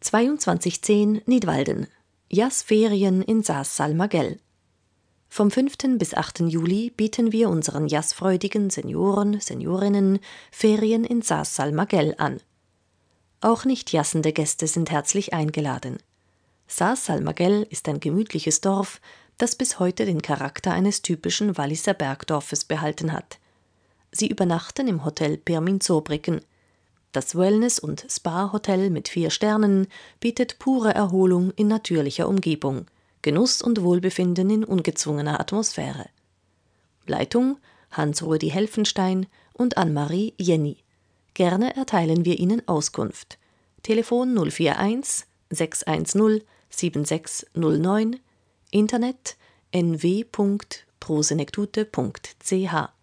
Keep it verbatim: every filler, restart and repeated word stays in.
zweiundzwanzig zehn Nidwalden. Jazzferien in Saas-Salmaguel. Vom fünften bis achten Juli bieten wir unseren jazzfreudigen Senioren, Seniorinnen Ferien in Saas-Salmaguel an. Auch nicht jassende Gäste sind herzlich eingeladen. Saas-Salmaguel ist ein gemütliches Dorf, das bis heute den Charakter eines typischen Walliser Bergdorfes behalten hat. Sie übernachten im Hotel Permin-Zobricken. Das Wellness- und Spa-Hotel mit vier Sternen bietet pure Erholung in natürlicher Umgebung, Genuss und Wohlbefinden in ungezwungener Atmosphäre. Leitung Hans-Rudi Helfenstein und Anne-Marie Jenny. Gerne erteilen wir Ihnen Auskunft. Telefon null vier eins sechs eins null sieben sechs null neun, Internet n w punkt prosenektute punkt c h.